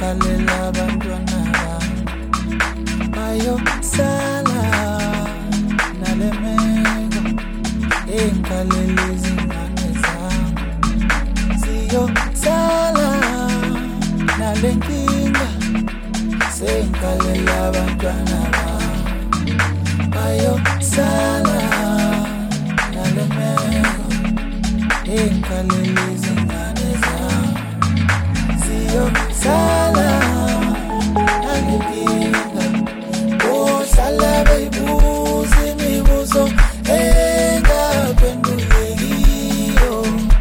Senkalela abantwana bayosala nale meko, enkalela izingane zami ziyosala nale nkinga. Senkalela abantwana bayosala nale meko, enkalela izingane zami ziyosala nale nkinga. Ohlala beyibuza imibuzo engaphendulekiyo.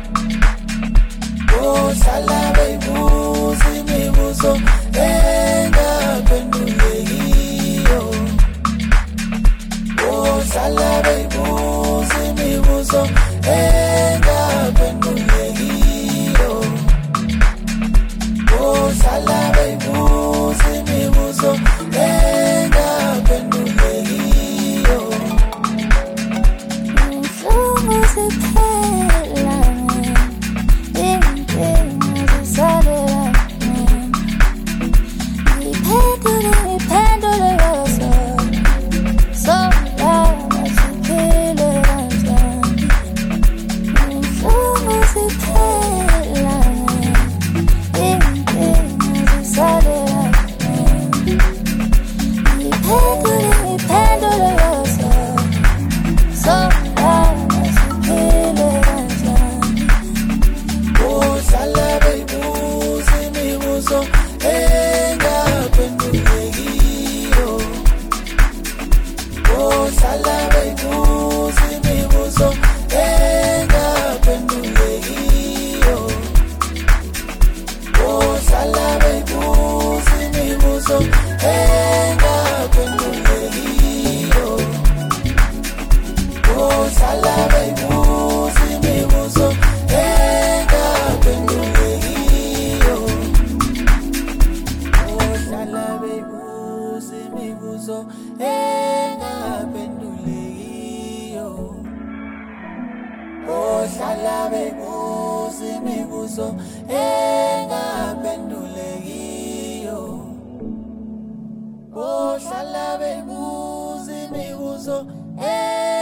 Ohlala beyibuza imibuzo engaphendulekiyo. Ohlala beyibuza imibuzo engaphendulekiyo. Ohlala beyibuza imibuzo engaphendulekiyo. Inhlungu ziphela mina, iy'nkinga zisalela mina. Ngiphendule kanjani? Solala siphile kanjani? Inhlungu ziphela mina, iy'nkinga zisalela mina. Ngiphendule kanjani? Solala siphile kanjani? Ohlala beyibuza imibuzo engaphendulekiyo. Ohlala beyibuza imibuzo engaphendulekiyo. Ohlala beyibuza imibuzo engaphendulekiyo. Ohlala beyibuza imibuzo engaphendulekiyo. Ohlala beyibuza imibuzo engaphendulekiyo. Ohlala beyibuza imibuzo engaphendulekiyo. Ohlala beyibuza imibuzo